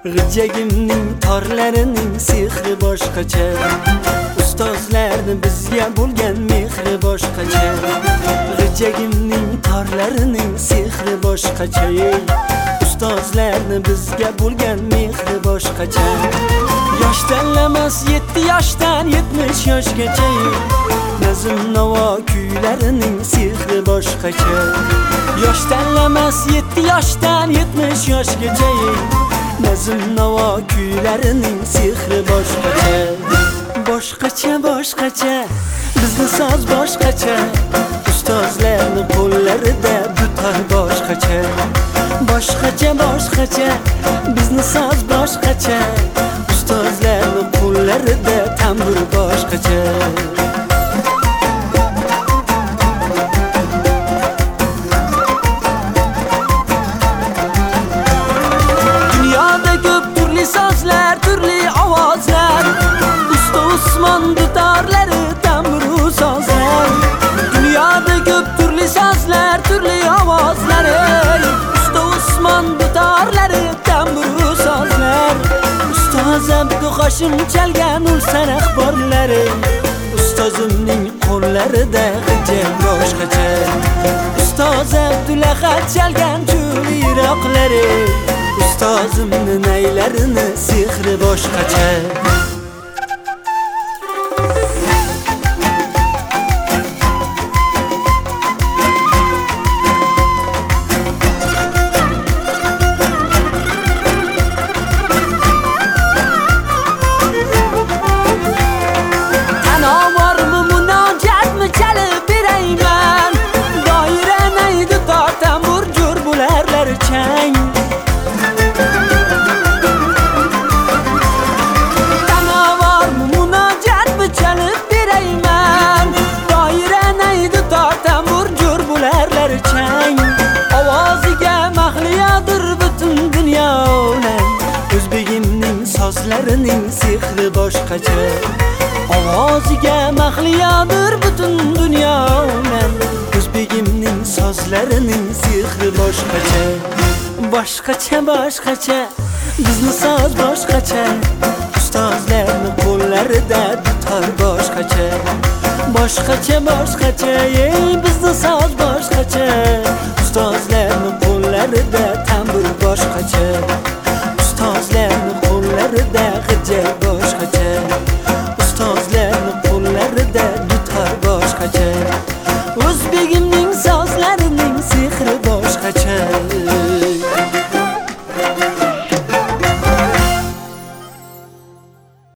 G'ijagimning torlarining sehri boshqacha. Ustozlarni bizga bo'lgan mehri boshqacha. G'ijagimning torlarining sehri boshqacha. Ustozlarni bizga bo'lgan mehri boshqacha. Yosh tanlamas 7 yoshdan 70 yoshgacha. Nazm navo kuylarining sehri boshqacha. Yosh tanlamas 7 yoshdan 70 yoshgacha. Nazm navo kuylarining sehri boshqacha. Boshqacha boshqacha, bizni soz boshqacha. Ustozlarni qo'llarida dutor boshqacha. Boshqacha boshqacha, bizni soz boshqacha. Ustozlarni qo'llarida tambur boshqacha. Sozlar, turli ovozlar. Usta Usmon dutorlari, tamburu sozlar. Dunyoda ko'p turli sozlar, turli ovozlar. Usta Usmon dutorlari, tamburu sozlar. Ustoz Abduhoshim chalgan ulsan axborlari. Ustozimning qo'llarida g'ijak boshqacha. Ustoz Abdulahad chalgan cho'liroqlari. Ustozimni naylarini sehri boshqacha. Anovormi munojatmi chalib berayman. Doira naydi tortam burjur bularlar chang. Ovoziga mahliyodir butun dunyo. O'zbegimning sozlarining sehri boshqacha. Ovoziga mahliyodir butun dunyo. O'zbegimning sozlarining sehri boshqacha. Boshqacha boshqacha, bizni soz boshqacha. Ustozlarni qo'llarida dutor boshqacha. Boshqacha boshqacha, bizni soz